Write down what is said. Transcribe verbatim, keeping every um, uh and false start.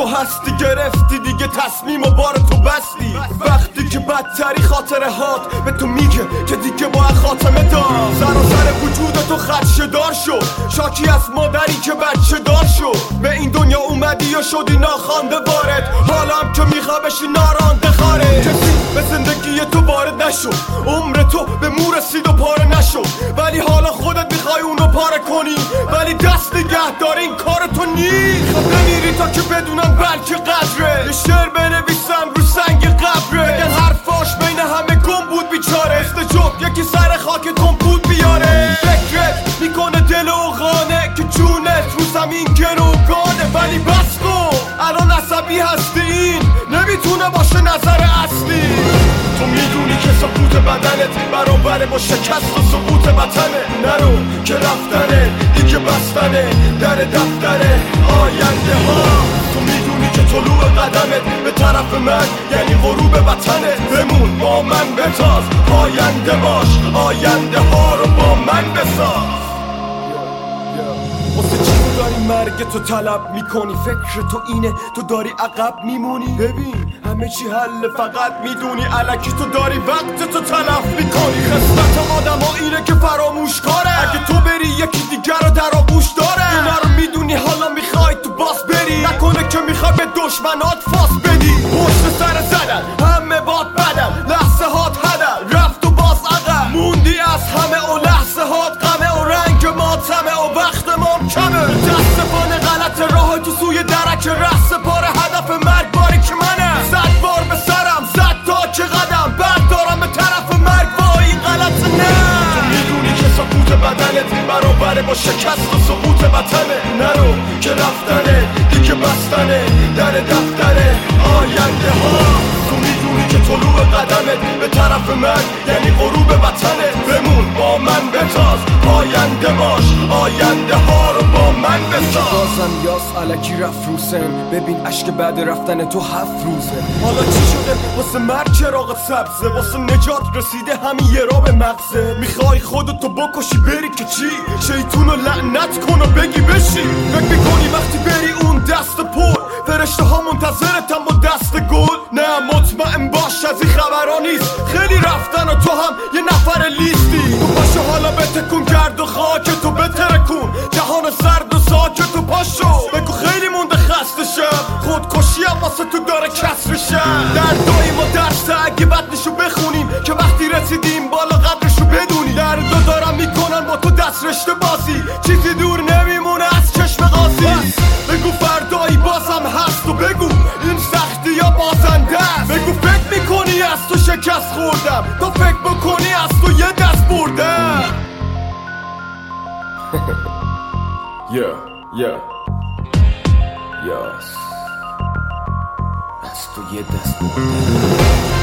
هستی گرفتی دیگه تصمیم و بار تو بستی. وقتی که بدتری خاطره هات به تو میگه که دیگه باید خاتمه دار. سراسر وجود تو خدشه دار شد، شاکی از مادری که بچه دار شد. به این دنیا اومدی و شدی ناخوانده وارد، حالا هم که میخوا بشی نارانده خارج. کسی به زندگی تو وارد نشد، عمر تو به مو رسید و پاره نشد. ولی حالا خودت میخوای اونو پاره کنی، ولی دست نگه داره این کار تو نیست. خب نمیری تا که بدونن بلکه قدره. یه شعر بنویسم رو سنگ قبره، بگن حرفاش بین همه گم بود بیچاره. استجوب یکی سر خاک تون بود بیاره. فکرت میکنه دل و غانه که جونت رو زمین گروگانه. ولی بس کن الان عصبی هستی، این نمیتونه باشه نظر اصلی. تو میدونی که سقوط بدنت برابره با شکست و سقوط وطنه. نرو که رفتنه دیگه بستنه در دفتر آینده ها. تو میدونی که طلوع قدمت به طرف من یعنی غروب وطنه. بمون با من بتاز، آینده باش، آینده ها رو با من بساز. واسه چی تو داری مرگ تو طلب میکنی؟ فکر تو اینه تو داری عقب میمونی؟ ببین همه چی حل فقط میدونی الکی تو داری وقت تو تلف میکنی. خصلت آدم ها اینه که فراموش کاره، اگه تو بری یکی دیگر رو در آغوش داره. اینا رو میدونی حالا میخوای تو باس بری، نکنه که میخوای به دشمنات فاس بدی. پشت سر زدن همه باد بدن، لحظه هات هدر رفت و باز عقب موندی از همه و لحظه هات غمه و رنگ ماتمه و وقت مام کمه. متاسفانه غلط راه تو سوی درک رس پاره هدف مرگ باری که منه. صد بار به سرم زد تا که قدم بردارم به طرف مرگ، با این غلط نه. تو میدونی که سقوط بدنت برابره با شکست و سقوط وطنه. نرو که رفتنه دیگه بستنه در دفتر آینده ها. تو میدونی که طلوع قدمت به طرف من یعنی غروب وطنه. بمون با من بتاز، آینده باش، آینده ها رو با من بساز. بازم یاس علکی رفت رو سن، ببین عشق بعد رفتن تو هفت روزه. حالا چی شده واسه مرگ چراغ سبزه؟ واسه نجات رسیده همین یه را به مغزه. میخوای خودتو بکشی بری که چی؟ شیطونو لعنت کن و بگی بشی. فکر میکنی وقتی بری اون دست پر فرشته ها منتظرتم با دست گل؟ نه مطمئن باش از این خبرها نیست، خیلی رفتن و تو هم یه نفر لیستی. تو پاشو حالا بتکون گرد و خاک تو بترکون، جهان سرد و ساکت تو پاشو بگو خیلی مونده خسته شم. خودکشی هم واسه تو داره کسر شم. دردای ما درسه اگه بدنشو بخونیم که وقتی رسیدیم بالا قدرشو بدونی. دردو دارم میکنن با تو دست رشته بازی، چیزی دور نمیمونه از چشم قاضی. بگو فردایی بازم هست و بگو این سختی یا بازنده است. بگو فکر میکنی از تو شکست خوردم، تو فکر بکنی از تو یه دست بردم. یا یا یاس از تو یه دست بردم.